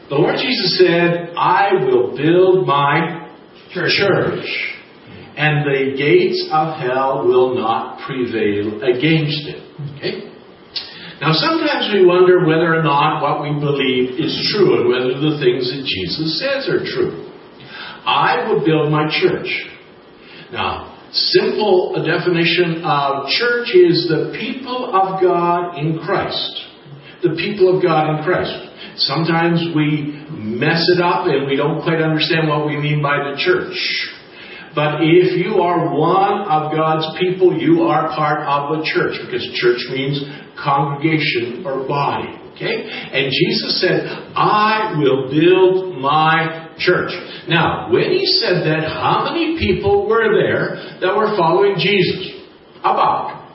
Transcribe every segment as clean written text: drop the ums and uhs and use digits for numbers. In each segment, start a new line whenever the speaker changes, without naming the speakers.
The Lord Jesus said, I will build my church, and the gates of hell will not prevail against it. Okay? Now, sometimes we wonder whether or not what we believe is true and whether the things that Jesus says are true. I will build my church. Now, simple definition of church is the people of God in Christ. The people of God in Christ. Sometimes we mess it up and we don't quite understand what we mean by the church. But if you are one of God's people, you are part of a church, because church means congregation or body. Okay? And Jesus said, I will build my church. Now, when he said that, how many people were there that were following Jesus? About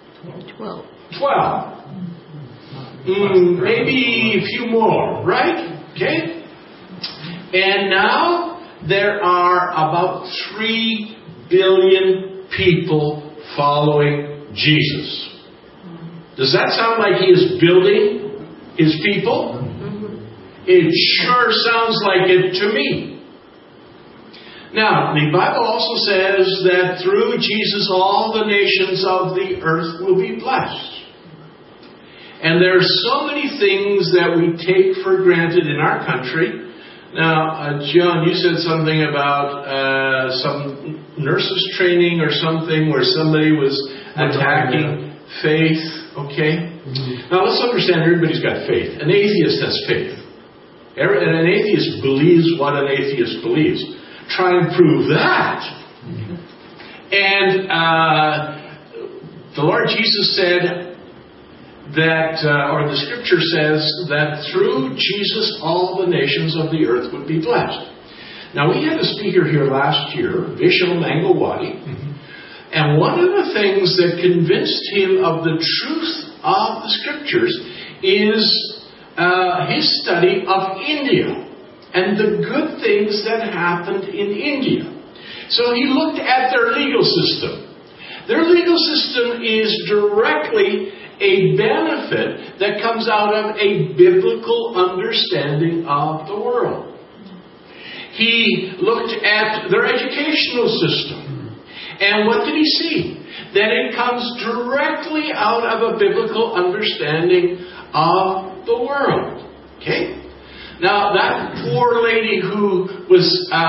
12. Maybe a few more, right? Okay? And now there are about 3 billion people following Jesus. Does that sound like he is building his people? It sure sounds like it to me. Now, the Bible also says that through Jesus all the nations of the earth will be blessed. And there are so many things that we take for granted in our country. Now, John, you said something about some nurses training or something where somebody was attacking faith. Okay? Now, let's understand everybody's got faith. An atheist has faith. And an atheist believes what an atheist believes. Try and prove that. And the Lord Jesus said that, or the scripture says that through Jesus all the nations of the earth would be blessed. Now, we had a speaker here last year, Vishal Mangawati, and one of the things that convinced him of the truth of the scriptures is his study of India and the good things that happened in India. So he looked at their legal system. Their legal system is directly a benefit that comes out of a biblical understanding of the world. He looked at their educational system. And what did he see? That it comes directly out of a biblical understanding of the world. Okay? Now, that poor lady who was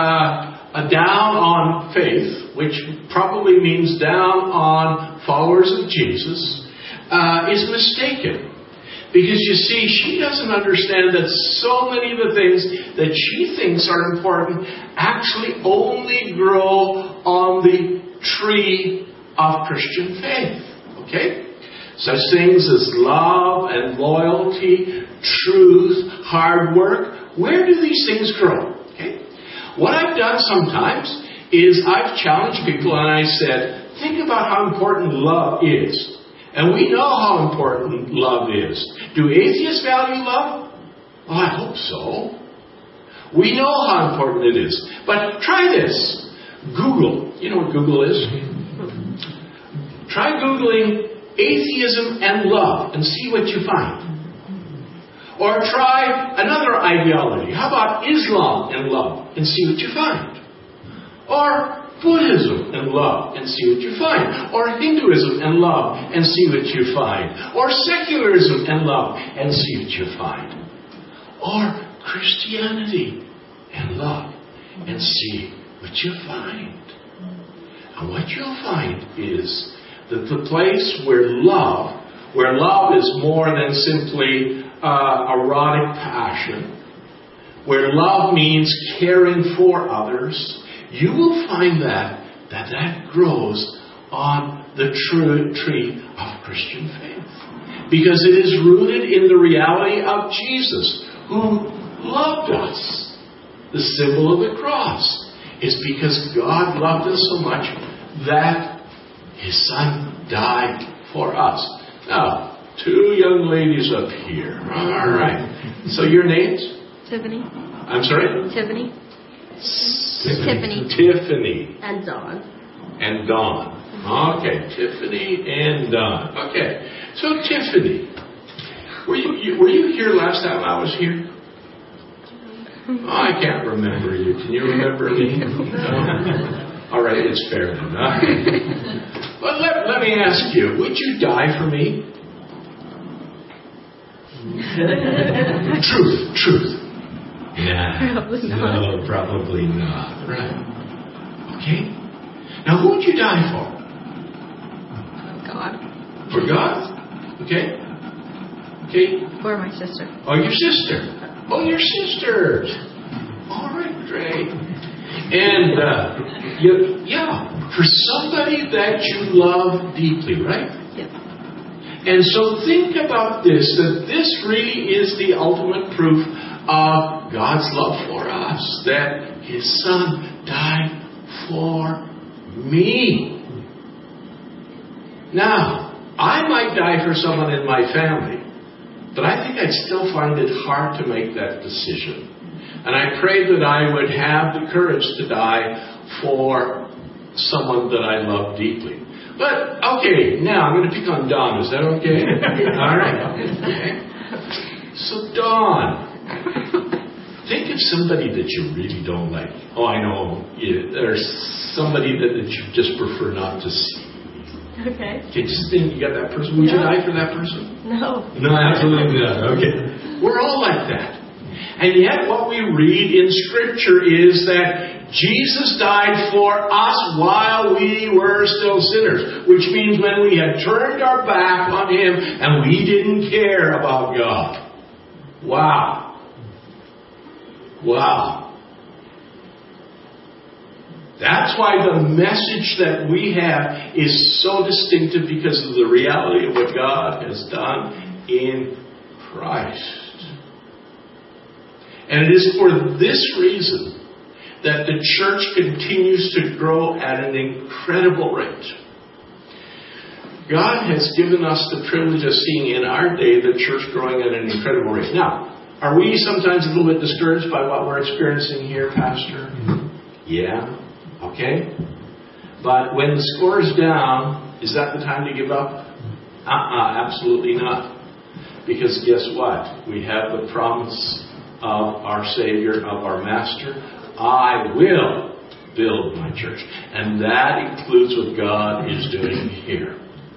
down on faith, which probably means down on followers of Jesus, is mistaken. Because you see, she doesn't understand that so many of the things that she thinks are important actually only grow on the tree of Christian faith. Okay? Such things as love and loyalty, truth, hard work. Where do these things grow? Okay? What I've done sometimes is I've challenged people and I said, think about how important love is. And we know how important love is. Do atheists value love? Well, I hope so. We know how important it is. But try this. Google. You know what Google is? Try Googling atheism and love and see what you find. Or try another ideology. How about Islam and love and see what you find? Or Buddhism and love and see what you find. Or Hinduism and love and see what you find. Or secularism and love and see what you find. Or Christianity and love and see what you find. And what you'll find is that the place where love is more than simply erotic passion, where love means caring for others, you will find that grows on the true tree of Christian faith. Because it is rooted in the reality of Jesus, who loved us. The symbol of the cross is because God loved us so much that His Son died for us. Now, 2 young ladies up here. All right. So your names?
Tiffany.
I'm sorry?
Tiffany.
Tiffany.
And Dawn.
And Dawn. Okay. Tiffany and Dawn. Okay. So Tiffany, were you here last time I was here? Oh, I can't remember you. Can you remember me? No? All right, it's fair enough. But let me ask you, would you die for me? Truth. Yeah.
Probably not.
No, probably not. Right. Okay. Now, who would you die for?
God.
For God? Okay.
For my sister.
Oh, your sister. Oh, your sister. All right, great. And, for somebody that you love deeply, right?
Yep.
And so think about this, that this really is the ultimate proof of God's love for us, that His Son died for me. Now, I might die for someone in my family, but I think I'd still find it hard to make that decision. And I pray that I would have the courage to die for someone that I love deeply. But, okay, now I'm going to pick on Dawn. Is that okay? All right. Okay. So, Dawn, think of somebody that you really don't like. Oh, I know. There's somebody that you just prefer not to see.
Okay.
Okay, just think, you got that person. Would you die for that person?
No.
No, absolutely not. Okay. We're all like that. And yet what we read in Scripture is that Jesus died for us while we were still sinners. Which means when we had turned our back on Him and we didn't care about God. Wow. That's why the message that we have is so distinctive, because of the reality of what God has done in Christ. And it is for this reason that the church continues to grow at an incredible rate. God has given us the privilege of seeing in our day the church growing at an incredible rate. Now, are we sometimes a little bit discouraged by what we're experiencing here, Pastor? Yeah. Okay. But when the score is down, is that the time to give up? Absolutely not. Because guess what? We have the promise of our Savior, of our Master. I will build my church. And that includes what God is doing here.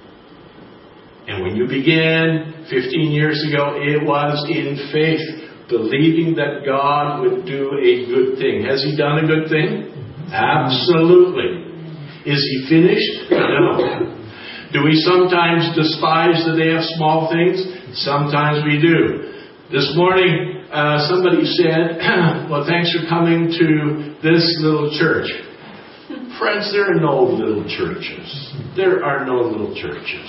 And when you began 15 years ago, it was in faith, believing that God would do a good thing. Has He done a good thing? Absolutely. Is He finished? No. Do we sometimes despise the day of small things? Sometimes we do. This morning, somebody said, well, thanks for coming to this little church. Friends, there are no little churches. There are no little churches.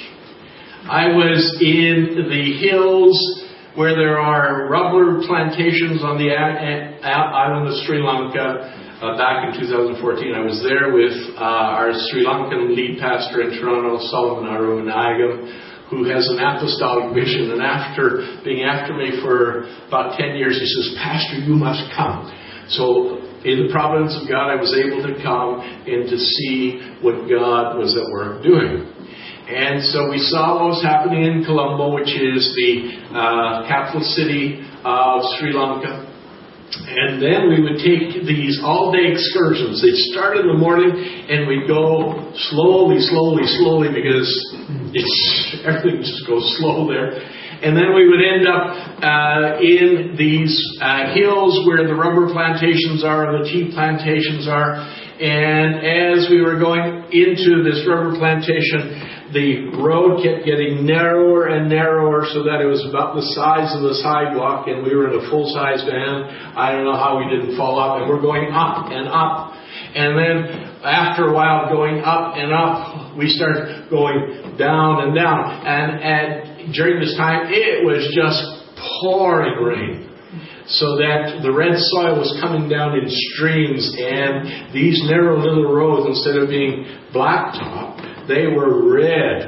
I was in the hills where there are rubber plantations on the island of Sri Lanka. Back in 2014, I was there with our Sri Lankan lead pastor in Toronto, Solomon Arumanagam, who has an apostolic mission. And after being after me for about 10 years, he says, Pastor, you must come. So in the providence of God, I was able to come and to see what God was at work doing. And so we saw what was happening in Colombo, which is the capital city of Sri Lanka. And then we would take these all-day excursions. They'd start in the morning, and we'd go slowly, because everything just goes slow there. And then we would end up in these hills where the rubber plantations are and the tea plantations are. And as we were going into this rubber plantation, the road kept getting narrower and narrower so that it was about the size of the sidewalk, and we were in a full-size van. I don't know how we didn't fall off, and we're going up and up. And then after a while going up and up, we started going down and down. And during this time, it was just pouring rain. So that the red soil was coming down in streams, and these narrow little roads, instead of being blacktop, they were red.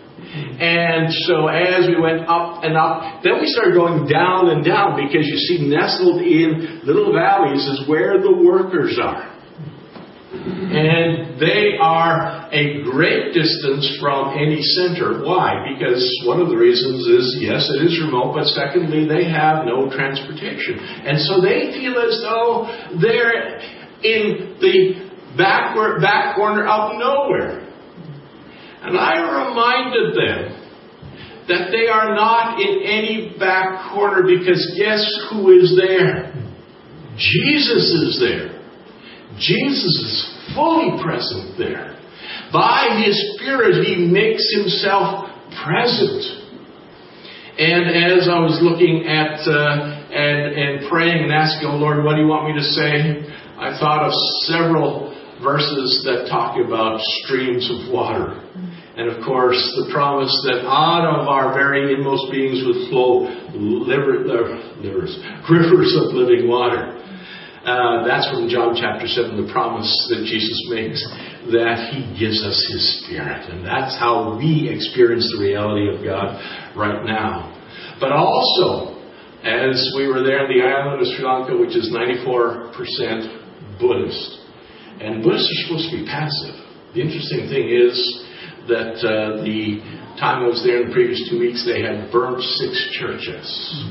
And so as we went up and up, then we started going down and down, because you see, nestled in little valleys is where the workers are. And they are a great distance from any center. Why? Because one of the reasons is, yes, it is remote, but secondly, they have no transportation. And so they feel as though they're in the back corner of nowhere. And I reminded them that they are not in any back corner, because guess who is there? Jesus is there. Jesus is fully present there. By His Spirit, He makes Himself present. And as I was looking at and praying and asking, oh Lord, what do you want me to say? I thought of several verses that talk about streams of water. And of course, the promise that out of our very inmost beings would flow rivers of living water. That's from John chapter 7, the promise that Jesus makes, that He gives us His Spirit. And that's how we experience the reality of God right now. But also, as we were there in the island of Sri Lanka, which is 94% Buddhist, and Buddhists are supposed to be passive. The interesting thing is that the time I was there in the previous 2 weeks, they had burnt 6 churches.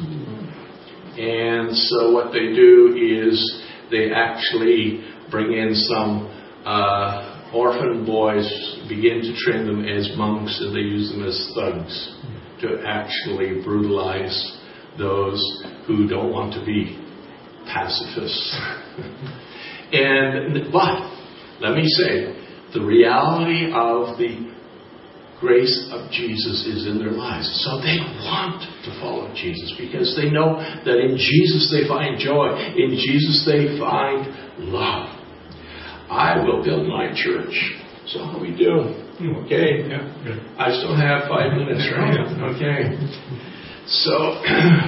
And so what they do is they actually bring in some orphan boys, begin to train them as monks, and they use them as thugs to actually brutalize those who don't want to be pacifists. But let me say, the reality of the grace of Jesus is in their lives. So they want to follow Jesus, because they know that in Jesus they find joy. In Jesus they find love. I will build my church. So how we do? Okay. Yeah, good. I still have 5 minutes, right? Okay. So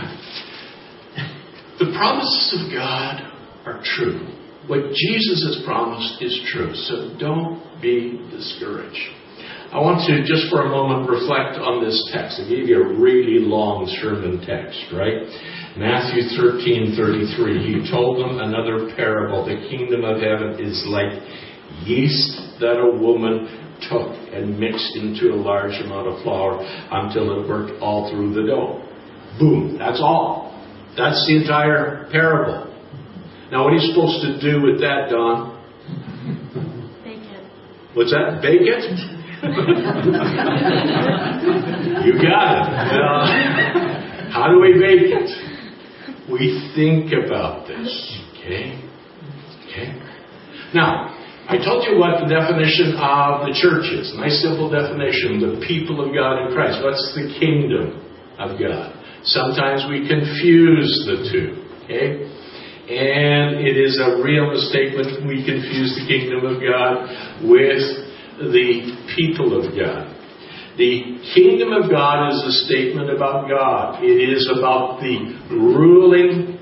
the promises of God are true. What Jesus has promised is true. So don't be discouraged. I want to, just for a moment, reflect on this text. I gave you a really long sermon text, right? Matthew 13:33. He told them another parable. The kingdom of heaven is like yeast that a woman took and mixed into a large amount of flour until it worked all through the dough. Boom. That's all. That's the entire parable. Now, what are you supposed to do with that, Don?
Bake it.
What's that? Bake it? You got it. Well, how do we bake it? We think about this. Okay? Now, I told you what the definition of the church is. Nice simple definition. The people of God in Christ. What's the kingdom of God? Sometimes we confuse the two. Okay? And it is a real mistake when we confuse the kingdom of God with the people of God. The kingdom of God is a statement about God. It is about the ruling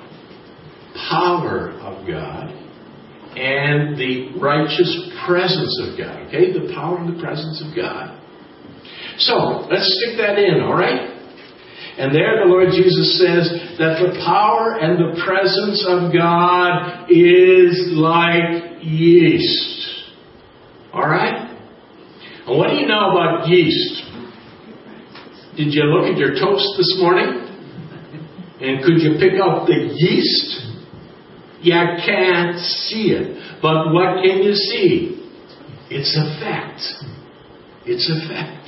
power of God and the righteous presence of God. Okay? The power and the presence of God. So, let's stick that in, alright? And there the Lord Jesus says that the power and the presence of God is like yeast. Alright? And what do you know about yeast? Did you look at your toast this morning? And could you pick out the yeast? You can't see it. But what can you see? It's effect. It's effect.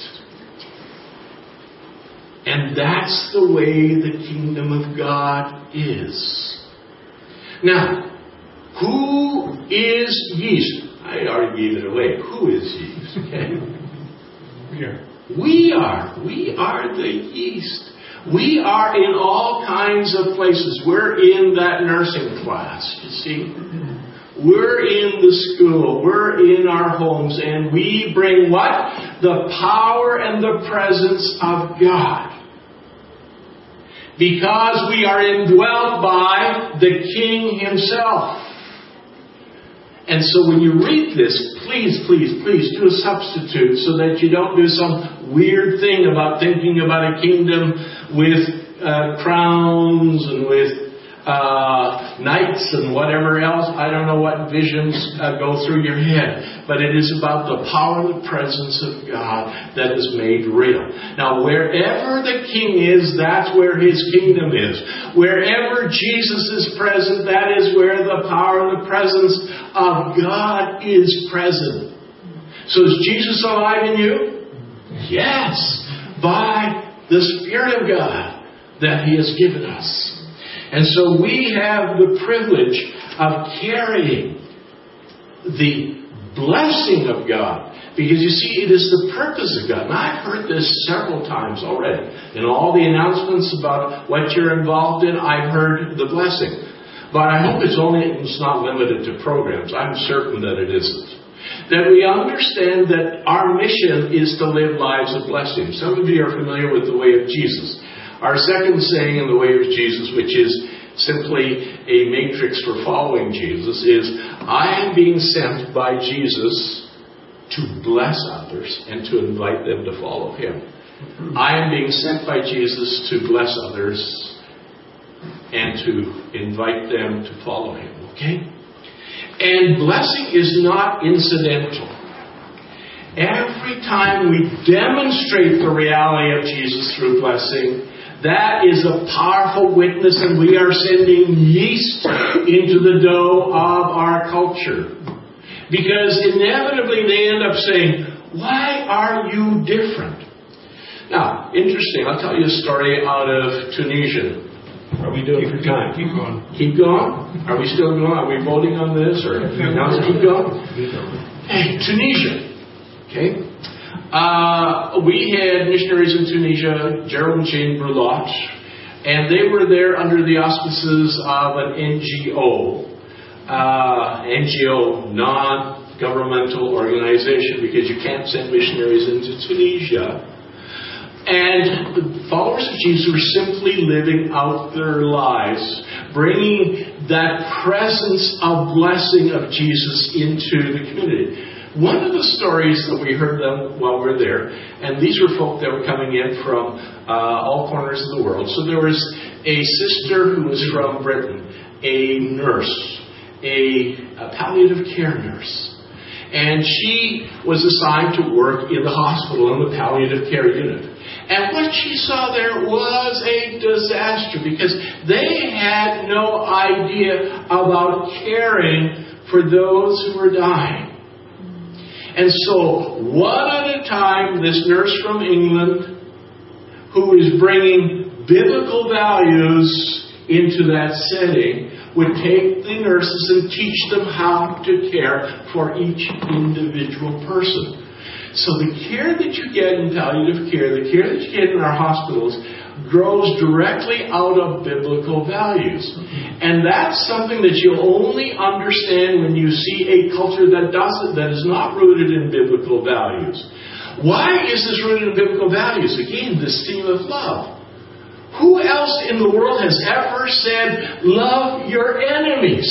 And that's the way the kingdom of God is. Now, who is yeast? I already gave it away. Who is yeast? Okay. We are the yeast. We are in all kinds of places. We're in that nursing class, you see. We're in the school. We're in our homes. And we bring what? The power and the presence of God. Because we are indwelt by the King Himself. And so when you read this, please do a substitute so that you don't do some weird thing about thinking about a kingdom with crowns and with nights and whatever else. I don't know what visions go through your head, but it is about the power and the presence of God that is made real. Now, wherever the King is, that's where His kingdom is. Wherever Jesus is present, that is where the power and the presence of God is present. So is Jesus alive in you? Yes, by the Spirit of God that He has given us. And so we have the privilege of carrying the blessing of God. Because you see, it is the purpose of God. And I've heard this several times already. In all the announcements about what you're involved in, I've heard the blessing. But I hope it's not limited to programs. I'm certain that it isn't. That we understand that our mission is to live lives of blessing. Some of you are familiar with the way of Jesus. Our second saying in the way of Jesus, which is simply a matrix for following Jesus, is I am being sent by Jesus to bless others and to invite them to follow Him. I am being sent by Jesus to bless others and to invite them to follow Him. Okay? And blessing is not incidental. Every time we demonstrate the reality of Jesus through blessing, that is a powerful witness, and we are sending yeast into the dough of our culture. Because inevitably they end up saying, why are you different? Now, interesting, I'll tell you a story out of Tunisia. Are we doing for time?
Keep going.
Keep going? Are we still going? Are we voting on this? Or now let's keep going? Hey, Tunisia. Okay. We had missionaries in Tunisia, Gerald and Jane Berlot, and they were there under the auspices of an NGO, non-governmental organization, because you can't send missionaries into Tunisia. And the followers of Jesus were simply living out their lives, bringing that presence of blessing of Jesus into the community. One of the stories that we heard them while we were there, and these were folk that were coming in from all corners of the world. So there was a sister who was from Britain, a nurse, a palliative care nurse. And she was assigned to work in the hospital in the palliative care unit. And what she saw there was a disaster, because they had no idea about caring for those who were dying. And so, one at a time, this nurse from England, who is bringing biblical values into that setting, would take the nurses and teach them how to care for each individual person. So the care that you get in palliative care, the care that you get in our hospitals, grows directly out of biblical values. And that's something that you'll only understand when you see a culture that is not rooted in biblical values. Why is this rooted in biblical values? Again, this theme of love. Who else in the world has ever said, love your enemies?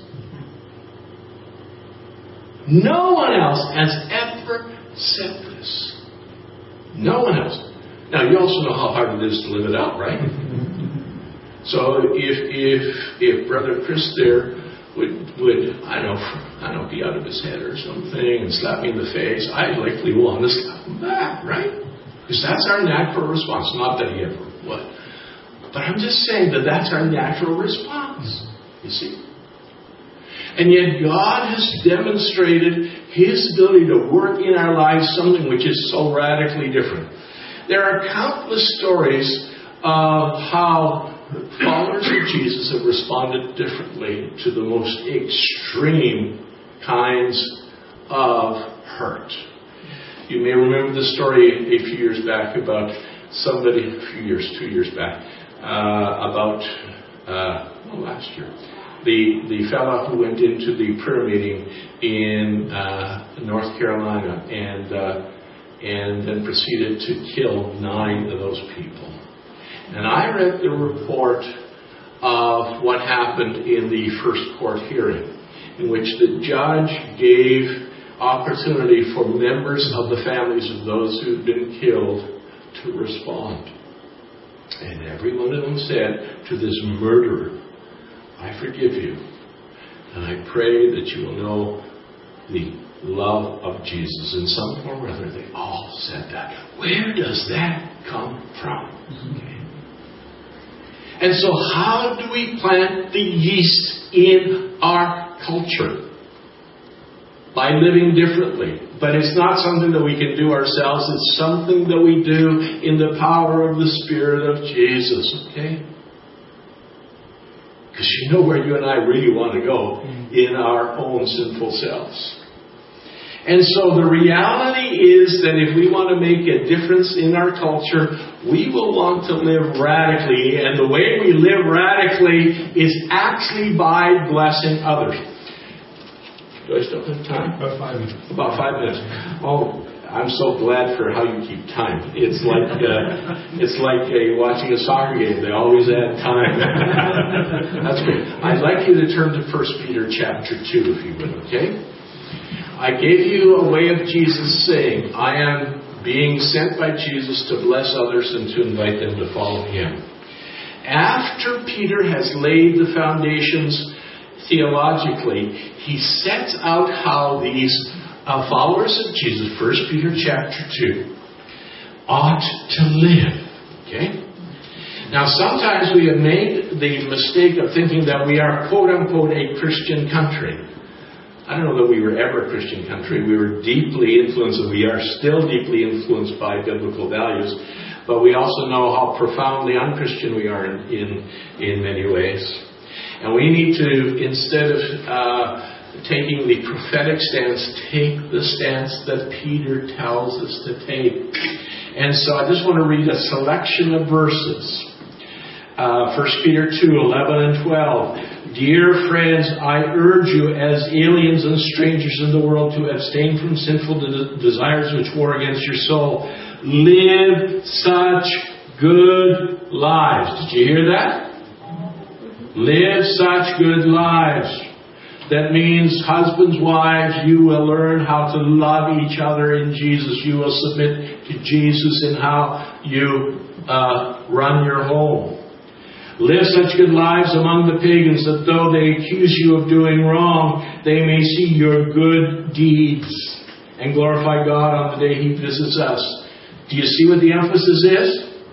No one else has ever said this. No one else. Now, you also know how hard it is to live it out, right? So, if Brother Chris there would I don't know, be out of his head or something and slap me in the face, I likely want to slap him back, right? Because that's our natural response. Not that he ever would. But I'm just saying that that's our natural response. You see? And yet God has demonstrated His ability to work in our lives something which is so radically different. There are countless stories of how followers of Jesus have responded differently to the most extreme kinds of hurt. You may remember the story a few years back about somebody, 2 years back, last year. The fellow who went into the prayer meeting in North Carolina and then proceeded to kill 9 of those people. And I read the report of what happened in the first court hearing, in which the judge gave opportunity for members of the families of those who'd been killed to respond. And every one of them said to this murderer, I forgive you. And I pray that you will know the love of Jesus in some form or other. They all said that. Where does that come from? Okay. And so how do we plant the yeast in our culture? By living differently. But it's not something that we can do ourselves. It's something that we do in the power of the Spirit of Jesus. Okay? Because you know where you and I really want to go in our own sinful selves. And so the reality is that if we want to make a difference in our culture, we will want to live radically. And the way we live radically is actually by blessing others. Do I still have time?
About 5 minutes.
About 5 minutes. Oh, I'm so glad for how you keep time. It's like watching a soccer game. They always add time. That's great. I'd like you to turn to 1 Peter chapter 2, if you would, okay? I gave you a way of Jesus saying, I am being sent by Jesus to bless others and to invite them to follow Him. After Peter has laid the foundations theologically, he sets out how these followers of Jesus, 1 Peter chapter 2, ought to live. Okay? Now, sometimes we have made the mistake of thinking that we are, quote-unquote, a Christian country. I don't know that we were ever a Christian country. We were deeply influenced, and we are still deeply influenced by biblical values. But we also know how profoundly unchristian we are in many ways. And we need to, instead of taking the prophetic stance, take the stance that Peter tells us to take. And so I just want to read a selection of verses. 1 Peter 2, 11 and 12. Dear friends, I urge you as aliens and strangers in the world to abstain from sinful desires which war against your soul. Live such good lives. Did you hear that? Live such good lives. That means, husbands, wives, you will learn how to love each other in Jesus. You will submit to Jesus in how you run your home. Live such good lives among the pagans that though they accuse you of doing wrong, they may see your good deeds and glorify God on the day He visits us. Do you see what the emphasis is?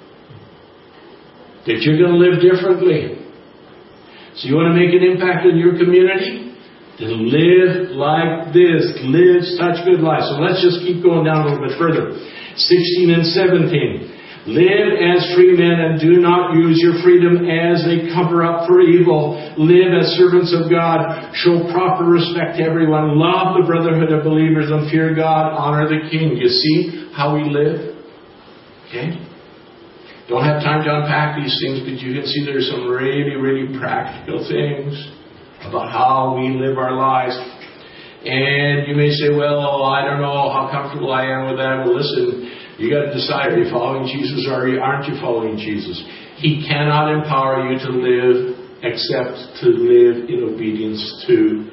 That you're going to live differently. So you want to make an impact in your community? Then live like this. Live such good lives. So let's just keep going down a little bit further. 16 and 17. Live as free men and do not use your freedom as a cover-up for evil. Live as servants of God. Show proper respect to everyone. Love the brotherhood of believers and fear God. Honor the King. You see how we live? Okay? Don't have time to unpack these things, but you can see there's some really, really practical things about how we live our lives. And you may say, well, I don't know how comfortable I am with that. Well, listen, you got to decide, are you following Jesus or aren't you following Jesus? He cannot empower you to live except to live in obedience to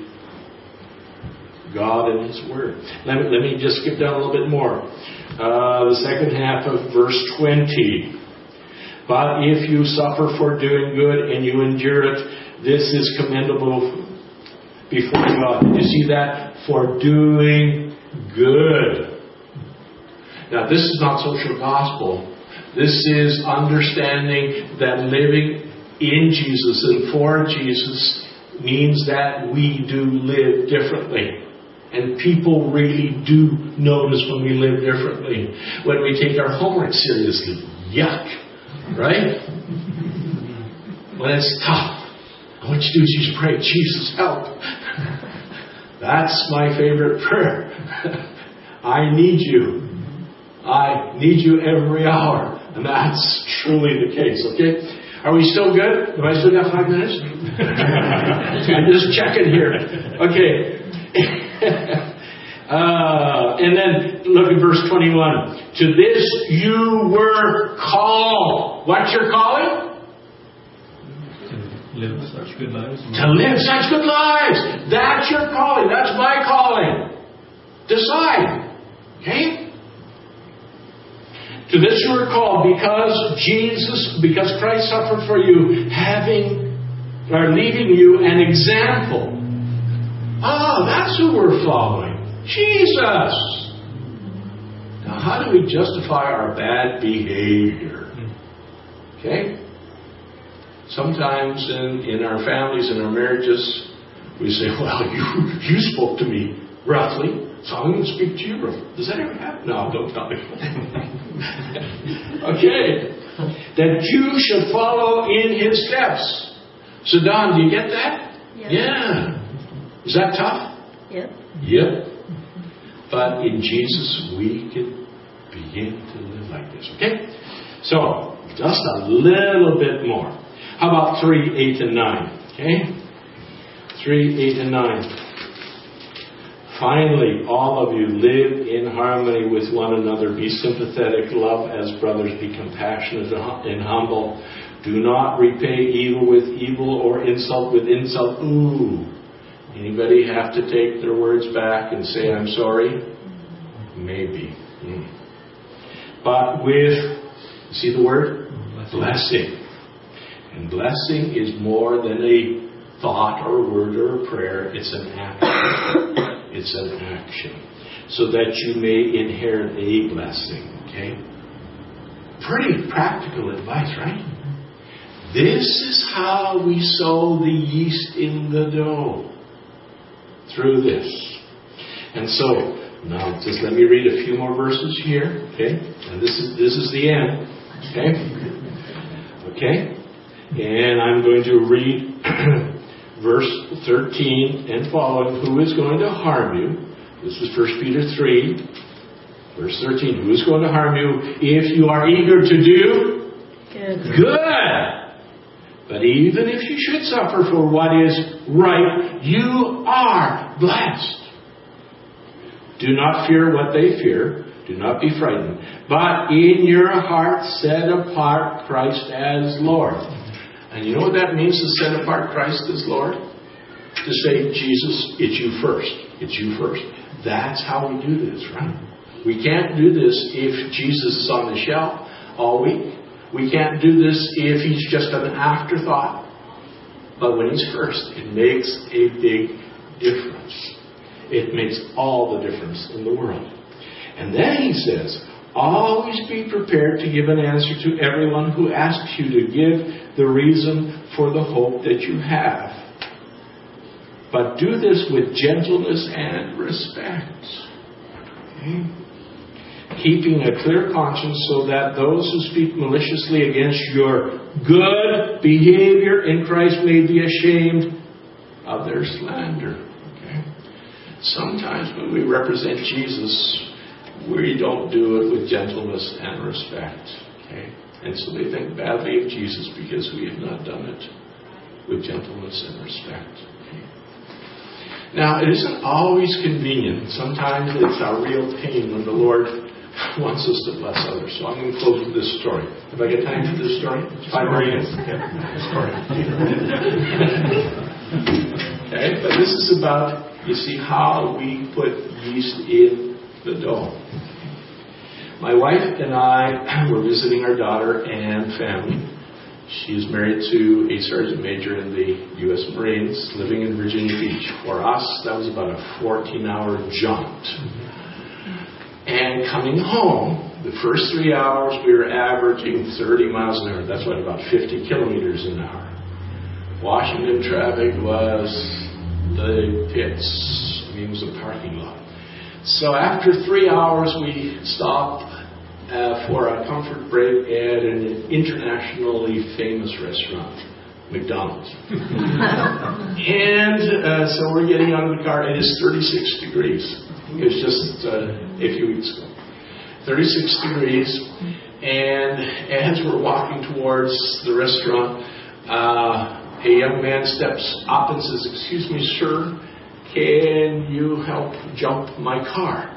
God and His Word. Let me just skip down a little bit more. The second half of verse 20. But if you suffer for doing good and you endure it, this is commendable before God. Did you see that? For doing good. Now, this is not social gospel. This is understanding that living in Jesus and for Jesus means that we do live differently. And people really do notice when we live differently. When we take our homework seriously. Yuck. Right? When it's tough. What you do is you just pray, Jesus, help. That's my favorite prayer. I need you. I need you every hour. And that's truly the case, okay? Are we still good? Have I still got 5 minutes? I'm just checking here. Okay. And then look at verse 21. To this you were called. What's your calling?
To live such good lives.
To live such good lives. That's your calling. That's my calling. Decide. Okay? To this you were called because Christ suffered for you, having are leaving you an example. That's who we're following. Jesus. Now, how do we justify our bad behavior? Okay? Sometimes in our families, in our marriages, we say, well, you spoke to me roughly, so I'm going to speak to you roughly. Does that ever happen? No, don't tell me. Okay. That you should follow in his steps. So, Don, do you get that?
Yes.
Yeah. Is that tough?
Yep.
Yep. But in Jesus, we can begin to live like this. Okay? So, just a little bit more. How about 3, 8, and 9? Okay? 3, 8, and 9. Finally, all of you live in harmony with one another. Be sympathetic, love as brothers, be compassionate and humble. Do not repay evil with evil or insult with insult. Ooh. Anybody have to take their words back and say, I'm sorry? Maybe. But with, see the word? Blessing. And blessing is more than a thought or a word or a prayer. It's an action. It's an action. So that you may inherit a blessing. Okay? Pretty practical advice, right? This is how we sow the yeast in the dough. Through this. And so, now just let me read a few more verses here. Okay? And this is the end. Okay? Okay? And I'm going to read verse 13 and following. Who is going to harm you? This is 1 Peter 3, verse 13. Who is going to harm you if you are eager to do good? But even if you should suffer for what is right, you are blessed. Do not fear what they fear. Do not be frightened. But in your heart set apart Christ as Lord. And you know what that means to set apart Christ as Lord? To say, Jesus, it's you first. It's you first. That's how we do this, right? We can't do this if Jesus is on the shelf all week. We can't do this if he's just an afterthought. But when he's first, it makes a big difference. It makes all the difference in the world. And then he says, always be prepared to give an answer to everyone who asks you to give the reason for the hope that you have. But do this with gentleness and respect. Okay? Keeping a clear conscience so that those who speak maliciously against your good behavior in Christ may be ashamed of their slander. Okay? Sometimes when we represent Jesus, we don't do it with gentleness and respect. Okay? And so they think badly of Jesus because we have not done it with gentleness and respect. Okay? Now, it isn't always convenient. Sometimes it's a real pain when the Lord wants us to bless others. So I'm going to close with this story. Have I got time for this story? 5 more minutes. Story. Okay, but this is about, you see, how we put yeast in the dough. My wife and I were visiting our daughter and family. She is married to a sergeant major in the U.S. Marines, living in Virginia Beach. For us, that was about a 14-hour jaunt. And coming home, the first 3 hours, we were averaging 30 miles an hour. That's about 50 kilometers an hour. Washington traffic was the pits. It was a parking lot. So after 3 hours, we stopped for a comfort break at an internationally famous restaurant, McDonald's. And so we're getting out of the car. It is 36 degrees. It was just a few weeks ago. 36 degrees. And as we're walking towards the restaurant, a young man steps up and says, "Excuse me, sir, can you help jump my car?"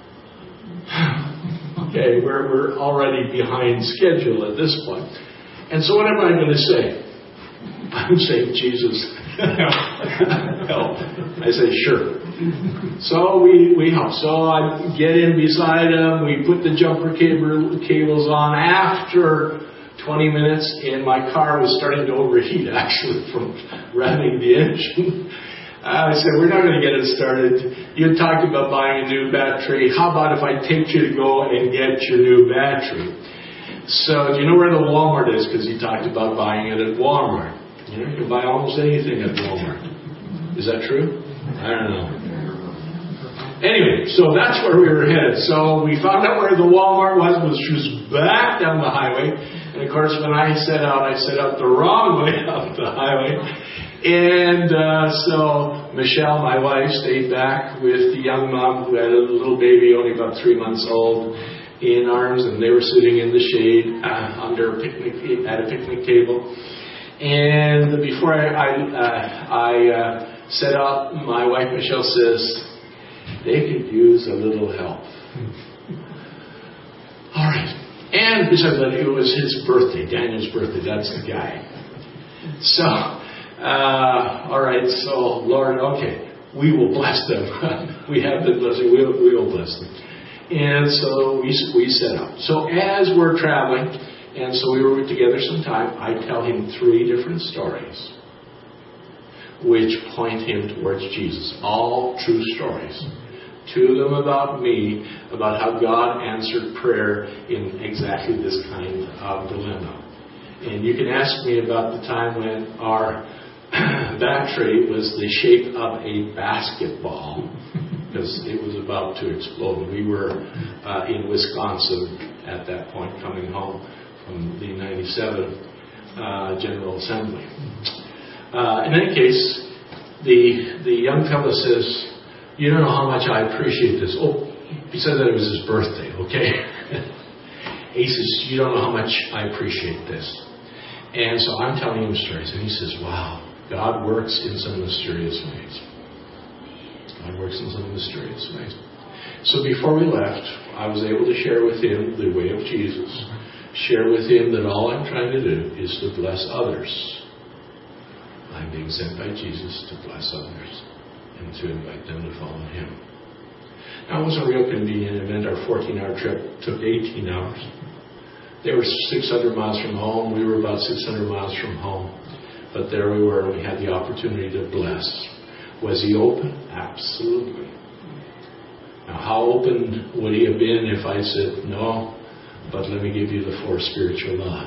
Okay, we're already behind schedule at this point. And so what am I going to say? I'm saying, "Jesus, help." I say, "Sure." So we help. So I get in beside him. We put the jumper cables on. After 20 minutes, and my car was starting to overheat, actually, from revving the engine. I said, we're not going to get it started. You talked about buying a new battery. How about if I take you to go and get your new battery? So, do you know where the Walmart is? Because you talked about buying it at Walmart. You can buy almost anything at Walmart. Is that true? I don't know. Anyway, so that's where we were headed. So we found out where the Walmart was, which was back down the highway. And of course, when I set out the wrong way up the highway. And so Michelle, my wife, stayed back with the young mom who had a little baby, only about 3 months old, in arms, and they were sitting in the shade under at a picnic table. And before I set up, my wife Michelle says, they could use a little help. All right. And besides that, it was his birthday, Daniel's birthday. That's the guy. So, all right. So, Lord, okay, we will bless them. We have been blessing. We will bless them. And so we set up. So as we're traveling, and so we were together some time, I tell him 3 different stories which point him towards Jesus. All true stories. 2 of them about me, about how God answered prayer in exactly this kind of dilemma. And you can ask me about the time when our battery was the shape of a basketball, because it was about to explode. We were in Wisconsin at that point, coming home from the 97 General Assembly. In any case, the young fellow says, you don't know how much I appreciate this. Oh, he said that it was his birthday, okay? He says, you don't know how much I appreciate this. And so I'm telling him stories, and he says, wow, God works in some mysterious ways. God works in some mysterious ways. So before we left, I was able to share with him the way of Jesus. Share with him that all I'm trying to do is to bless others. I'm being sent by Jesus to bless others and to invite them to follow him. Now, it wasn't a real convenient event. Our 14-hour trip took 18 hours. They were 600 miles from home. We were about 600 miles from home. But there we were. We had the opportunity to bless. Was he open? Absolutely. Now, how open would he have been if I said, no, but let me give you the 4 spiritual laws?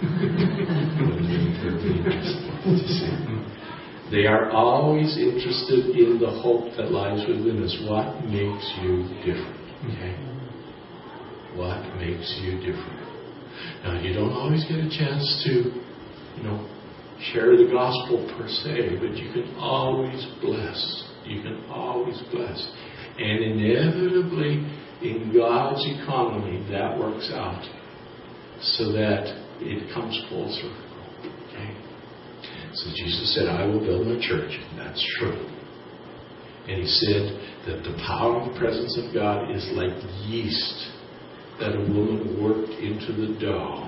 They are always interested in the hope that lies within us. What makes you different? Okay? What makes you different? Now, you don't always get a chance to, share the gospel per se, but you can always bless. You can always bless. And inevitably, in God's economy, that works out so that it comes full circle. Okay? So Jesus said, I will build my church. That's true. And he said that the power and presence of God is like yeast that a woman worked into the dough.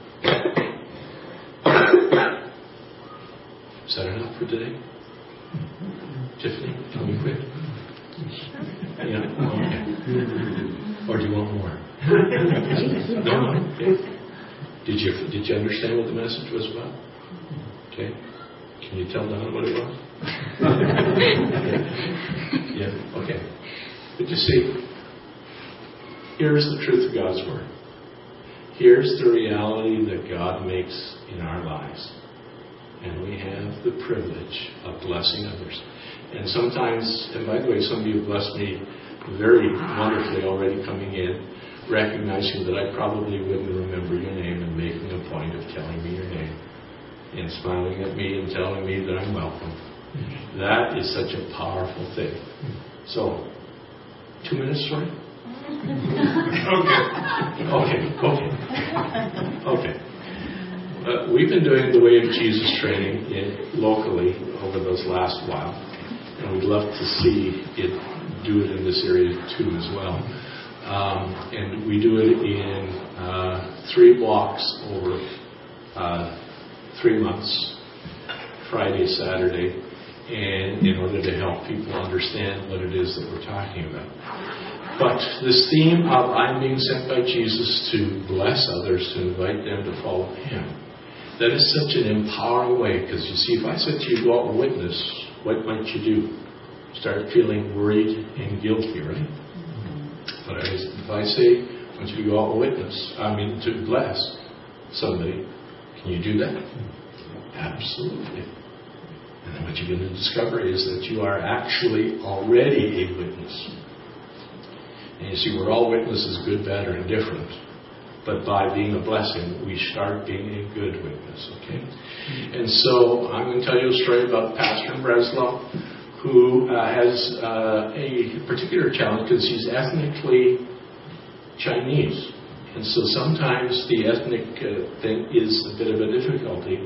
Is that enough for today? Tiffany, can we quit? Yeah? Okay. Or do you want more? No? Okay. Did you understand what the message was about? Okay. Can you tell Don what it was? Yeah. Okay. But you see, here's the truth of God's Word. Here's the reality that God makes in our lives. And we have the privilege of blessing others. And sometimes, and by the way, some of you have blessed me very wonderfully already coming in, recognizing that I probably wouldn't remember your name and making a point of telling me your name and smiling at me and telling me that I'm welcome. That is such a powerful thing. So, 2 minutes, sorry? Okay. We've been doing the Way of Jesus training locally over those last while, and we'd love to see it do it in this area too as well. And we do it in 3 blocks over 3 months, Friday, Saturday, and in order to help people understand what it is that we're talking about. But this theme of I'm being sent by Jesus to bless others, to invite them to follow Him, that is such an empowering way. Because you see, if I said to you, go out and witness, what might you do? Start feeling worried and guilty, right? But if I say, I want you to go out and witness, to bless somebody, can you do that? Absolutely. And then what you're going to discover is that you are actually already a witness. And you see, we're all witnesses, good, bad, or indifferent. But by being a blessing, we start being a good witness, okay? And so I'm going to tell you a story about Pastor in Breslau who has a particular challenge because he's ethnically Chinese. And so sometimes the ethnic thing is a bit of a difficulty.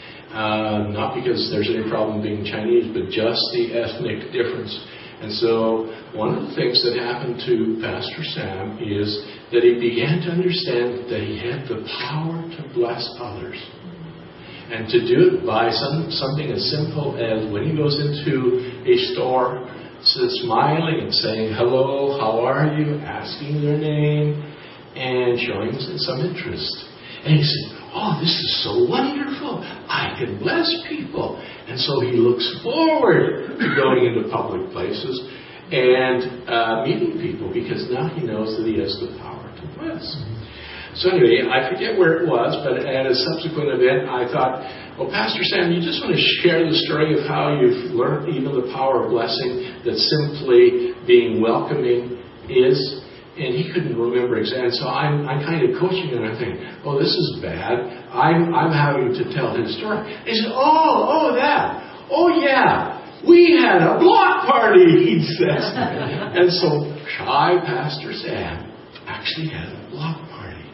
Not because there's any problem being Chinese, but just the ethnic difference. And so one of the things that happened to Pastor Sam is that he began to understand that he had the power to bless others. And to do it by something as simple as when he goes into a store, smiling and saying, hello, how are you? Asking their name and showing some interest. And he said, oh, this is so wonderful. I can bless people. And so he looks forward to going into public places and meeting people because now he knows that he has the power to bless. So anyway, I forget where it was, but at a subsequent event, I thought, well, Pastor Sam, you just want to share the story of how you've learned even the power of blessing that simply being welcoming is. And he couldn't remember exactly. So I'm kind of coaching him, and I think, oh, this is bad. I'm having to tell his story. And he said, that. Oh, yeah. We had a block party, he says. And so shy Pastor Sam actually had a block party.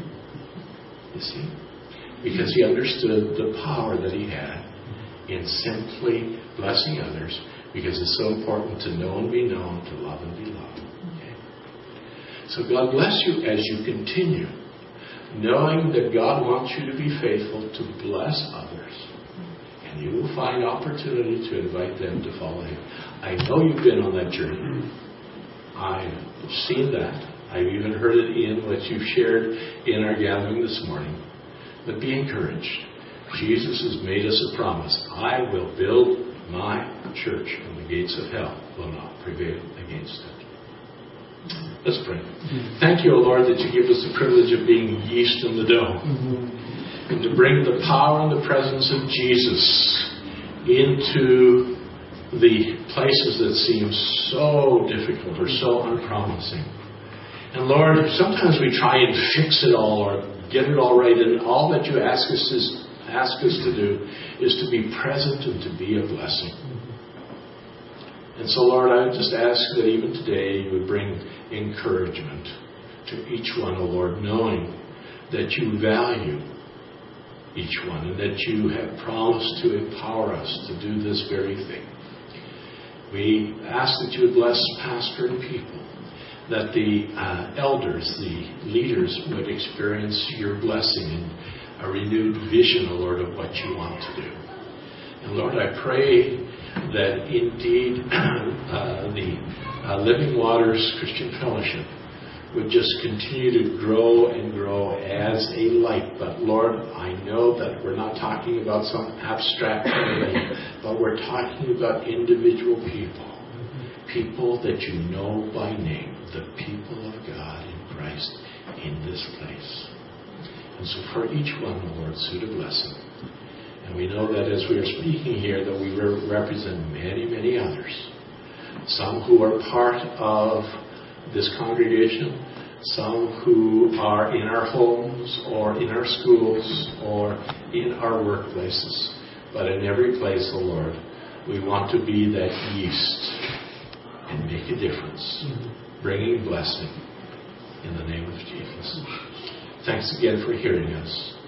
You see? Because he understood the power that he had in simply blessing others, because it's so important to know and be known, to love and be loved. Okay? So God bless you as you continue, knowing that God wants you to be faithful to bless others. And you will find opportunity to invite them to follow Him. I know you've been on that journey. I've seen that. I've even heard it in what you've shared in our gathering this morning. But be encouraged. Jesus has made us a promise. I will build my church, and the gates of hell will not prevail against it. Let's pray. Thank you, O Lord, that you give us the privilege of being yeast in the dough. And to bring the power and the presence of Jesus into the places that seem so difficult or so unpromising. And Lord, sometimes we try and fix it all or get it all right, and all that you ask us to do is to be present and to be a blessing. And so, Lord, I would just ask that even today you would bring encouragement to each one, O Lord, knowing that you value each one and that you have promised to empower us to do this very thing. We ask that you would bless pastor and people, that the elders, the leaders would experience your blessing and a renewed vision, O Lord, of what you want to do. And Lord, I pray that indeed the Living Waters Christian Fellowship would just continue to grow and grow as a light. But Lord, I know that we're not talking about some abstract thing, but we're talking about individual people. People that you know by name, the people of God in Christ in this place. And so for each one, Lord, suit a blessing. And we know that as we are speaking here, that we represent many, many others. Some who are part of this congregation, some who are in our homes or in our schools or in our workplaces. But in every place, O Lord, we want to be that yeast and make a difference, bringing blessing in the name of Jesus. Thanks again for hearing us.